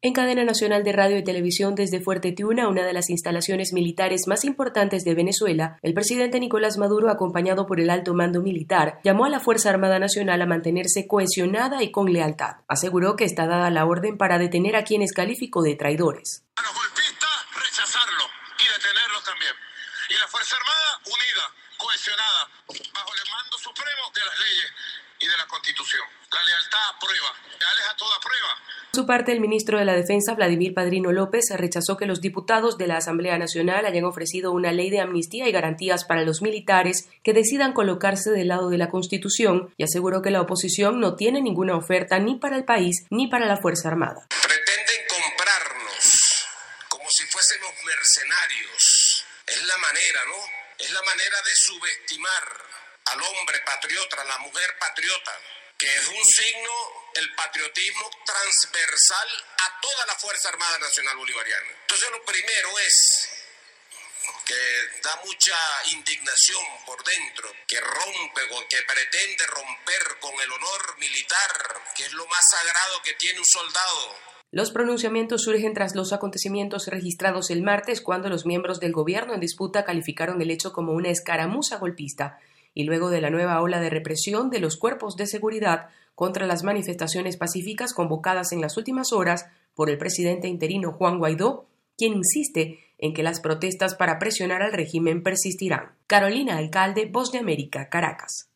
En cadena nacional de radio y televisión desde Fuerte Tiuna, una de las instalaciones militares más importantes de Venezuela, el presidente Nicolás Maduro, acompañado por el alto mando militar, llamó a la Fuerza Armada Nacional a mantenerse cohesionada y con lealtad. Aseguró que está dada la orden para detener a quienes calificó de traidores. A los golpistas, rechazarlos y detenerlos también. Y la Fuerza Armada unida, cohesionada, bajo el mando supremo de las leyes y de la Constitución. La lealtad a prueba, leales a toda prueba. Por su parte, el ministro de la Defensa, Vladimir Padrino López, rechazó que los diputados de la Asamblea Nacional hayan ofrecido una ley de amnistía y garantías para los militares que decidan colocarse del lado de la Constitución y aseguró que la oposición no tiene ninguna oferta ni para el país ni para la Fuerza Armada. Pretenden comprarnos como si fuésemos mercenarios. Es la manera, ¿no? Es la manera de subestimar al hombre patriota, a la mujer patriota, que es un signo, el patriotismo transversal a toda la Fuerza Armada Nacional Bolivariana. Entonces lo primero es que da mucha indignación por dentro, que rompe o que pretende romper con el honor militar, que es lo más sagrado que tiene un soldado. Los pronunciamientos surgen tras los acontecimientos registrados el martes, cuando los miembros del gobierno en disputa calificaron el hecho como una escaramuza golpista, y luego de la nueva ola de represión de los cuerpos de seguridad contra las manifestaciones pacíficas convocadas en las últimas horas por el presidente interino Juan Guaidó, quien insiste en que las protestas para presionar al régimen persistirán. Carolina Alcalde, Voz de América, Caracas.